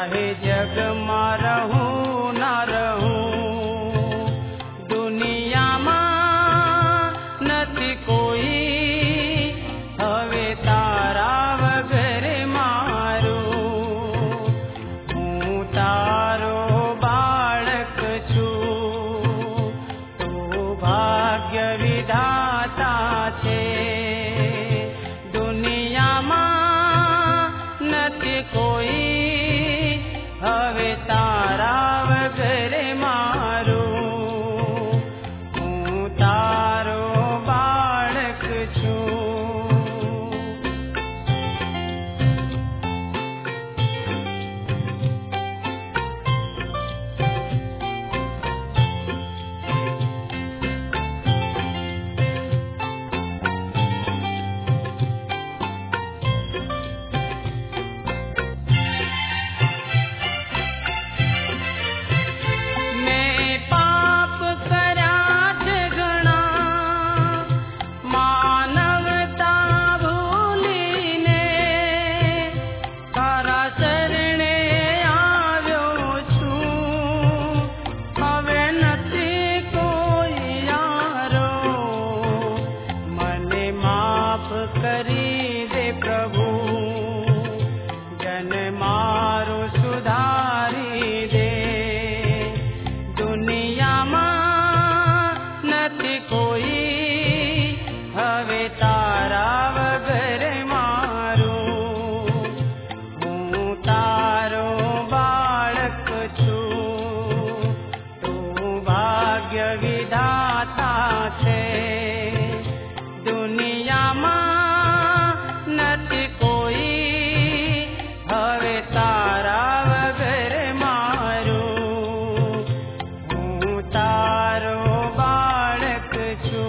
चाहे जग में रहूं ना रहूं, दुनिया में नहीं कोई हवे तारा वगर मारू। हूँ तारो बाळक छू, तू भाग्य विधाता छे। दुनिया में नहीं कोई हवे तारा वगर मारू। हूँ तारो बाळक छू। करी दे प्रभु, जन मारो सुधारी दे। दुनिया में नहीं कोई हवे तारा वगर मारू। हूँ तारो बाळक छू, तू भाग्य विधाता छे। दुनिया में नहीं कोई हवे तारा वगर मारू। हूँ तारो बाळक छू।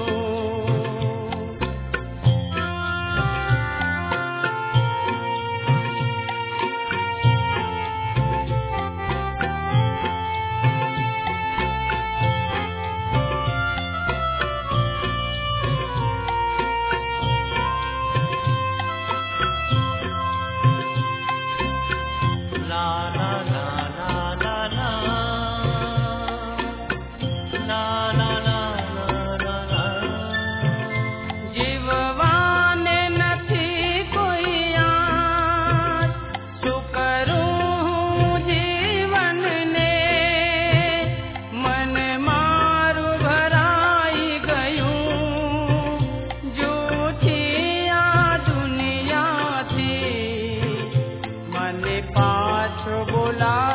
जीववाने नहीं कोई याद, शू करूं जीवन ने। मन मारू भराई गयूं, जूठी आ दुनिया थी। मने पाछो बोला